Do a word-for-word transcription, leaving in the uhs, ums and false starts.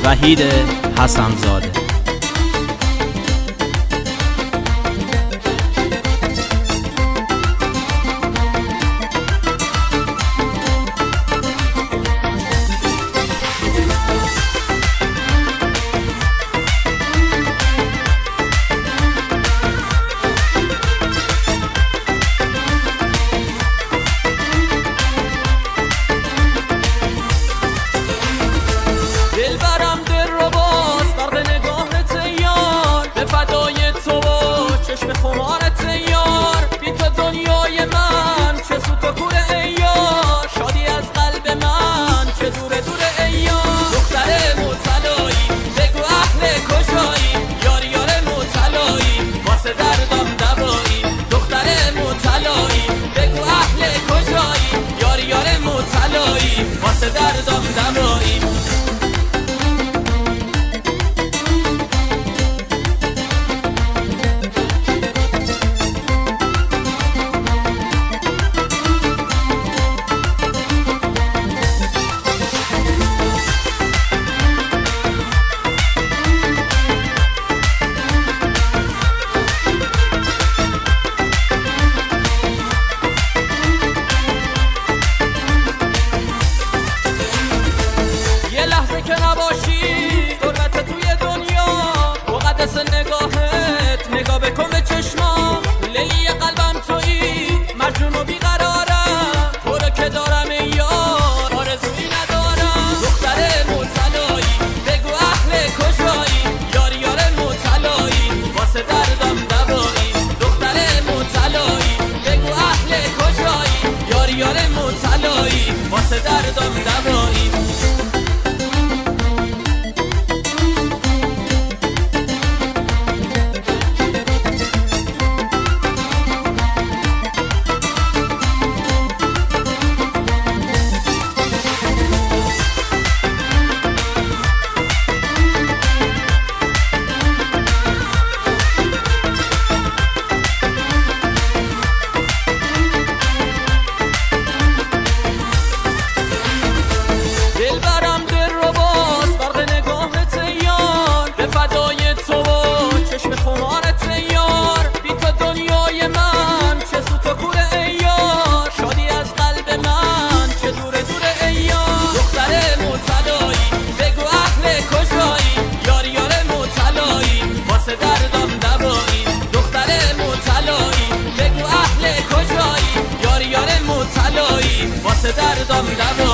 وحید حسن‌زاده. دلبرم دل رو باز برق نگاهت یار، به فدای تو و چشم خمارت یار. بی تو دنیای من چه سوت و کور ای یار، شادی از قلب من چه دوره دوره ای یار. دختر مطلایی بگو اهل کجایی، یار یار مطلایی واسه دردم دوایی. دختر مطلایی بگو اهل کجایی، یار یار مطلایی واسه دردم دوایی. که نباشی غربت توی دنیا، مقدس نگاهت نگاه بکن به چشمام. لیلی قلبم تویی مجنون و بیقرارم، تو رو که دارم ای یار آرزویی ندارم. دختر مطلایی بگو اهل کجایی، یار یار مطلایی واسه دردم دوایی. دختر مطلایی بگو اهل کجایی، یار یار مطلایی واسه دردم دوایی. دلبرم دل رو باز برق نگاهت یار، به فدای تو و چشم خمارت یار. بی تو دنیای من چه سوت و کور ای یار، شادی از قلب من چه دوره دوره ای یار. دختر مطلایی بگو اهل کجایی، یار یار مطلایی واسه دردم دوایی. دختر مطلایی بگو اهل کجایی، یار یار مطلایی واسه دردم دوایی.